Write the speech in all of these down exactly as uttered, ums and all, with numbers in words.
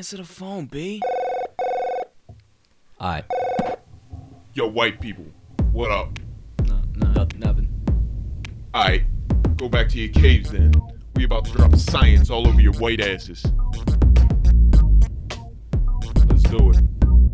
Answer the phone, B. Alright. Yo, white people, what up? No, no, nothing. Alright, go back to your caves then. We about to drop science all over your white asses. Let's do it.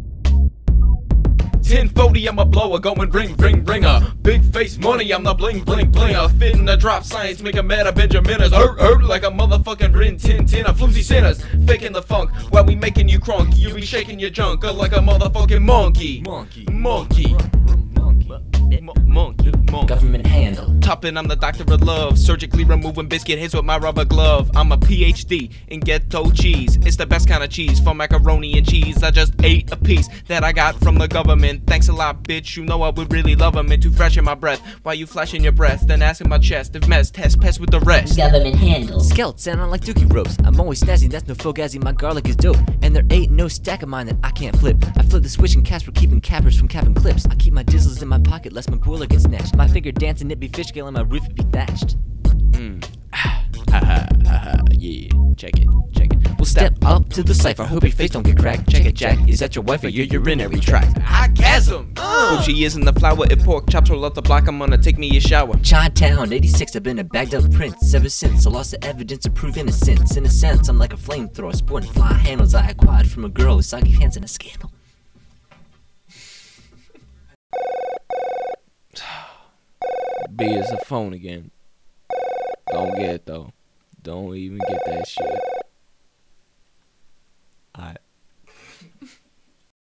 ten forty, I'm a blower, going ring, ring, ringer. Big face money, I'm the bling, bling, blinger. Fitting the drop science, make a mad Benjaminers. Hurt, hurt like a motherfucking Rin Tin Tin. A floozy sinners, faking the funk while we making you crunk. You be shaking your junk like a motherfucking monkey. Monkey, monkey, monkey, monkey, monkey. Government handle. Topping, I'm the doctor of love. Surgically removing biscuit hits with my rubber glove. I'm a P H D in ghetto cheese. It's the best kind of cheese for macaroni and cheese. I just ate a piece that I got from the government. Thanks a lot, bitch. You know I would really love them. And too fresh in my breath while you flashing your breath. Then asking my chest if mess test pest with the rest. Government handle. Scouts sounding like dookie ropes. I'm always snazzy, that's no fugazi. My garlic is dope, and there ain't no stack of mine that I can't flip. I flip the switch and Casper keeping cappers from capping clips. I keep my dizzles in my pocket lest my boiler gets snatched. My finger dancing, it be fish scale and my roof be thatched. Mm. Ha ha ha ha. Yeah. Check it. Check it. We'll step up to the cipher. Hope your face don't get cracked. Check it, Jack. Is that your wife or your urinary tract? Orgasm. Hope she is in the flower. If pork chops roll up the block, I'm gonna take me a shower. Chi-town, eighty-six, I've been a bagged up prince ever since I lost the evidence to prove innocence. In a sense, I'm like a flamethrower, sporting fly handles I acquired from a girl with soggy hands and a scandal. B is a phone again. Don't get it though. Don't even get that shit.